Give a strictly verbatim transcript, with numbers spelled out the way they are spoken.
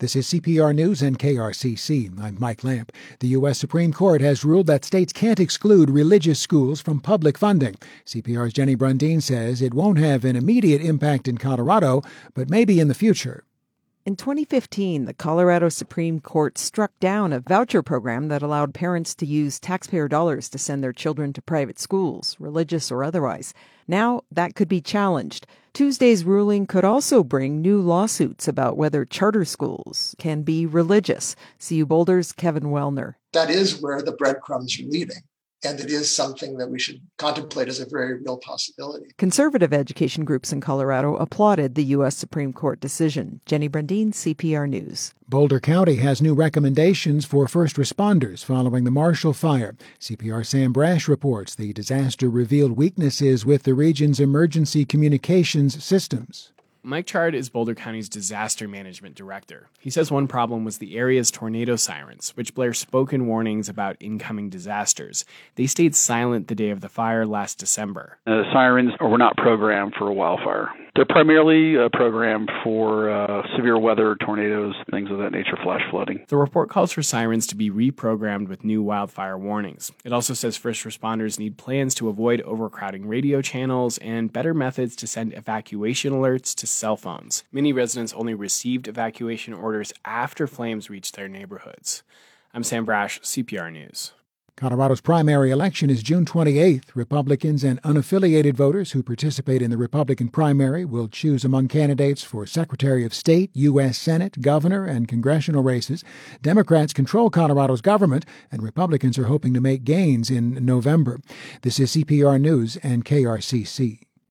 This is C P R News and K R C C. I'm Mike Lamp. The U S Supreme Court has ruled that states can't exclude religious schools from public funding. C P R's Jenny Brundin says it won't have an immediate impact in Colorado, but maybe in the future. In twenty fifteen, the Colorado Supreme Court struck down a voucher program that allowed parents to use taxpayer dollars to send their children to private schools, religious or otherwise. Now, that could be challenged. Tuesday's ruling could also bring new lawsuits about whether charter schools can be religious. C U Boulder's Kevin Wellner. That is where the breadcrumbs are leading. And it is something that we should contemplate as a very real possibility. Conservative education groups in Colorado applauded the U S Supreme Court decision. Jenny Brundin, C P R News. Boulder County has new recommendations for first responders following the Marshall Fire. C P R Sam Brash reports the disaster revealed weaknesses with the region's emergency communications systems. Mike Chard is Boulder County's disaster management director. He says one problem was the area's tornado sirens, which blare spoken warnings about incoming disasters. They stayed silent the day of the fire last December. Uh, sirens were not programmed for a wildfire. They're primarily uh, programmed for uh, severe weather, tornadoes, things of that nature, flash flooding. The report calls for sirens to be reprogrammed with new wildfire warnings. It also says first responders need plans to avoid overcrowding radio channels and better methods to send evacuation alerts to cell phones. Many residents only received evacuation orders after flames reached their neighborhoods. I'm Sam Brash, C P R News. Colorado's primary election is June twenty-eighth. Republicans and unaffiliated voters who participate in the Republican primary will choose among candidates for Secretary of State, U S Senate, governor, and congressional races. Democrats control Colorado's government, and Republicans are hoping to make gains in November. This is C P R News and K R C C.